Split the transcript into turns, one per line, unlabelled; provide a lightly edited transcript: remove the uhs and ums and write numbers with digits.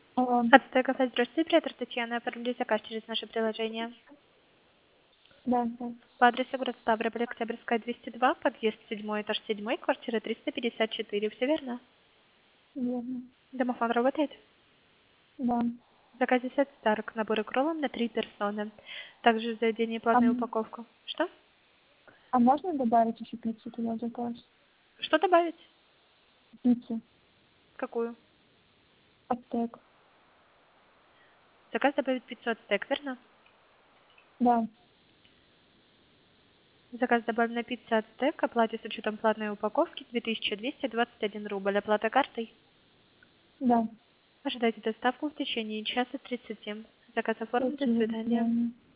Алло.
Отстой кафе, здравствуйте, оператор Татьяна, оформили заказ через наше приложение.
Да, да,
По адресу город Ставрополь, Октябрьская, 202, подъезд 7, этаж 7, квартира 354, все верно?
верно.
Домофон работает?
Да.
Заказ 10 старок, наборы кроллом на 3 персоны. Также заведение
А,
платная упаковка. Что?
а можно добавить еще пиццу туда в заказ?
Что добавить?
Пиццу.
Какую?
Ацтек.
Заказ добавить 500 стек, верно?
Да,
Заказ добавлена пицца от стек, оплате с учетом платной упаковки 2221 рубль. Оплата картой?
да.
Ожидайте доставку в течение часа 30. Заказ оформлен. До
Спасибо, до
свидания.
свидания.